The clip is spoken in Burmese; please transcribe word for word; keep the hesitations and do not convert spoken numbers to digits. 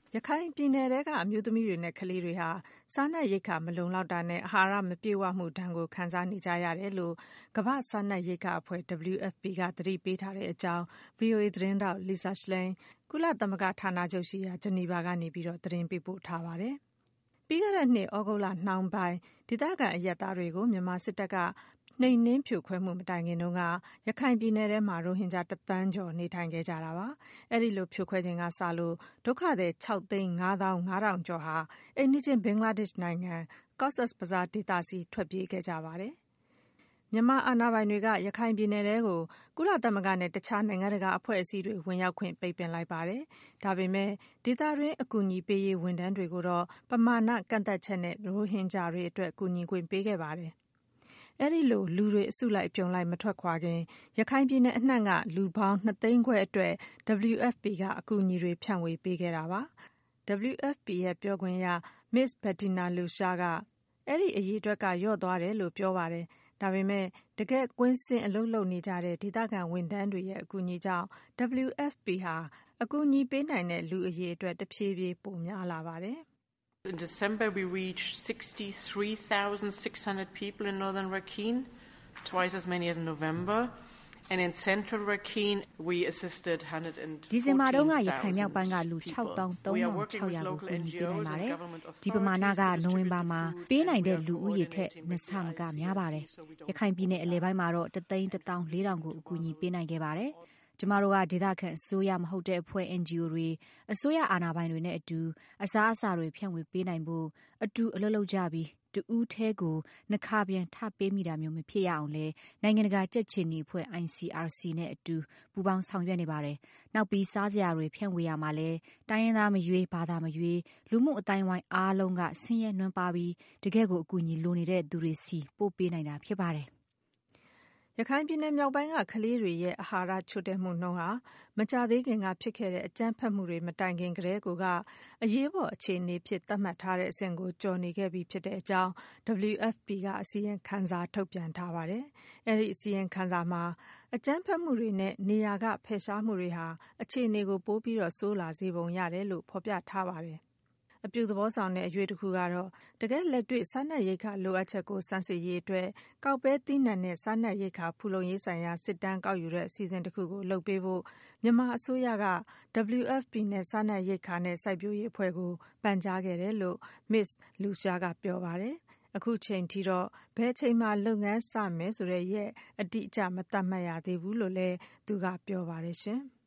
ရခိုင်ပြည်နယ်ထဲကအမျိုးသမီးတွေနဲ့ကလေးတွေဟာစားနပ်ရိက္ခာမလုံလောက်တာနဲ့အာဟာရမပြည့်ဝမှုဒဏ်ကိုခံစားနေကြရတယ်လို့ကမ္ဘာ့စားနပ်ရိက္ခာအဖွဲ့ W F P ကသတိပေးထားတဲ့အကြောင်း V O A သတင်းထောက် Lisa Schlein ကုလသမဂ္ဂဌာနချုပ်ရှိရာဂျနီဗာကနေပြီးတော့သတင်းပေးပို့ထားပါတယ်။ပြီးခဲ့တဲ့နှစ်ဩဂုတ်လနှောင်းပိုင်းဒေသခံအရပ်သားတွေကိုမြန်မာစစ်တပ်ကနှိမ်နင်းဖြိုခွဲမှုမတိုင်ခင်တုန်းကရခိုင်ပြည်နယ်ထဲမှာရိုဟင်ဂျာတစ်သန်းကျော်နေထိုင်ခဲ့ကြတာပါ။အဲဒီလိုဖြိုခွဲခြင်းကစလို့ဒုက္ခသည်၆သိန်း၅သောင်း၅ထောင်ကျော်ဟာအိမ်နီးချင်းဘင်္ဂလားဒေ့ရှ်နိုင်ငံ Cox's Bazar ဒေသစီထွက်ပြေးခဲ့ကြပါတယ်။မြန်မာအာဏာပိုင်တွေကရခိုင်ပြည်နယ်ထဲကိုကုလသမဂ္ဂနဲ့တခြားနိုင်ငံတကာအဖွဲ့အစည်းတွေဝင်ရောက်ခွင့်ပိတ်ပင်လိုက်ပါတယ်။ဒါပေမဲ့ဒေသတွင်းအကူအညီပေးရေးဝန်ထမ်းတွေကိုတော့ပမာဏကန့်သတ်ချက်နဲ့ရိုဟင်ဂျာတွေအတွက်ကူညီခွင့်ပေးခဲ့ပါတယ်။အဲဒီလိုလူတွေအစုလိုက်အပြုံလိုက်မထွက်ခွာခင်ရခိုင်ပြည်နယ်အနှံ့ကလူပေါင်းနှစ်သိန်းခွဲအတွက် W F P ကအကူအညီတွေဖြန့်ဝေပေးခဲ့တာပါ။ W F P ရဲ့ပြောခွင့်ရ Miss Bettina Luescher ကအဲဒီအရေအတွက်ကလျော့သွားတယ်လို့ပြောပါတယ်။ဒါပေမဲ့တကယ့်ကွင်းဆင်းအလုပ်လုပ်နေကြတဲ့ဒေသခံဝန်ထမ်းတွေရဲ့အကူအညီကြောင့် W F P ဟာအကူအညီပေးနိုင်တဲ့လူအရေအတွက်တဖြည်းဖြည်းပိုများလာပါတယ်။ In December, we reached sixty-three thousand six hundred people in northern Rakhine, twice as many as in November. And in central Rakhine, we assisted one hundred fourteen thousand. ဒီဇင်ဘာတုန်းကရခိုင်မြောက်ပိုင်းကလူ၆သောင်း၃ထောင်၆ရာကိုကူညီပေးနိုင်ပါတယ်။ဒီပမာဏကနိုဝင်ဘာမှာပေးနိုင်တဲ့လူဦးရေထက်နှစ်ဆမကများပါတယ်။ရခိုင်ပြည်နယ်အလယ်ပိုင်းမှာတော့တသိန်းတစ်သောင်းလေးထောင်ကိုအကူအညီပေးနိုင်ခဲ့ပါတယ်။ကျမတို့ကဒေသခံအစိုးရမဟုတ်တဲ့အဖွဲ့ N G O တွေအစိုးရအာဏာပိုင်တွေနဲ့အတူအစားအစာတွေဖြန့်ဝေပေးနိုင်ဖို့အတူအလုပ်လုပ်ကြပြီးတူဦးထဲကိုနှခါပြန်ထပေးမိတာမျိုးမဖြစ်ရအောင်လဲနိုင်ငံတကာကြက်ချင်နီအဖွဲ့ I C R C နဲ့အတူပူးပေါင်းဆောင်ရွက်နေပါတယ်။နောက်ပြီးစားစရာတွေဖြန့်ဝေရမှာလဲတိုင်းရင်းသားမရွေးဘာသာမရွေးလူမှုအတိုင်းဝိုင်းအားလုံးကဆင်းရဲနွမ်းပါပြီးတကယ့်ကိုအကူအညီလိုနေတဲ့သူတွေစီပို့ပေးနိုင်တာဖြစ်ပါတယ်။ရခိုင်ပြည်နယ်မြောက်ပိုင်းကကလေးတွေရဲ့အာဟာရချို့တဲ့မှုနှုန်းဟာမကြသေးခင်ကဖြစ်ခဲ့တဲ့အကြမ်းဖက်မှုတွေမတိုင်ခင်ကတည်းကအရေးပေါ်အခြေအနေဖြစ်သတ်မှတ်ထားတဲ့အဆင့်ကိုကျော်နေခဲ့ပြီဖြစ်တဲ့အကြောင်း W F P ကအစီရင်ခံစာထုတ်ပြန်ထားပါတယ်။အဲဒီအစီရင်ခံစာမှာအကြမ်းဖက်မှုတွေနဲ့နေရာကဖယ်ရှားမှုတွေဟာအခြေအနေကိုပိုပြီးတော့ဆိုးလာစေပုံရတယ်လို့ဖော်ပြထားပါတယ်။အပြုသဘောဆောင်တဲ့အရွေးတစ်ခုကတော့တကယ်လက်တွေ့စားနပ်ရိက္ခာလိုအပ်ချက်ကိုစမ်းစစ်ရေးအတွက်ကောက်ပဲသီးနှံနဲ့စားနပ်ရိက္ခာဖူလုံရေးဆိုင်ရာစစ်တမ်းကောက်ယူတဲ့အစီအစဉ်တစ်ခုကိုလုပ်ပေးဖို့မြန်မာအစိုးရက W F P နဲ့စားနပ်ရိက္ခာနဲ့စိုက်ပျိုးရေးအဖွဲ့ကိုပန်ကြားခဲ့တယ်လို့ Miss Luescher ကပြောပါတယ်။အခုချိန်ထိတော့ဘယ်အချိန်မှလုပ်ငန်းစမယ်ဆိုတဲ့ရက်အတိအကျမသတ်မှတ်ရသေးဘူးလို့လည်းသူကပြောပါတယ်ရှင်။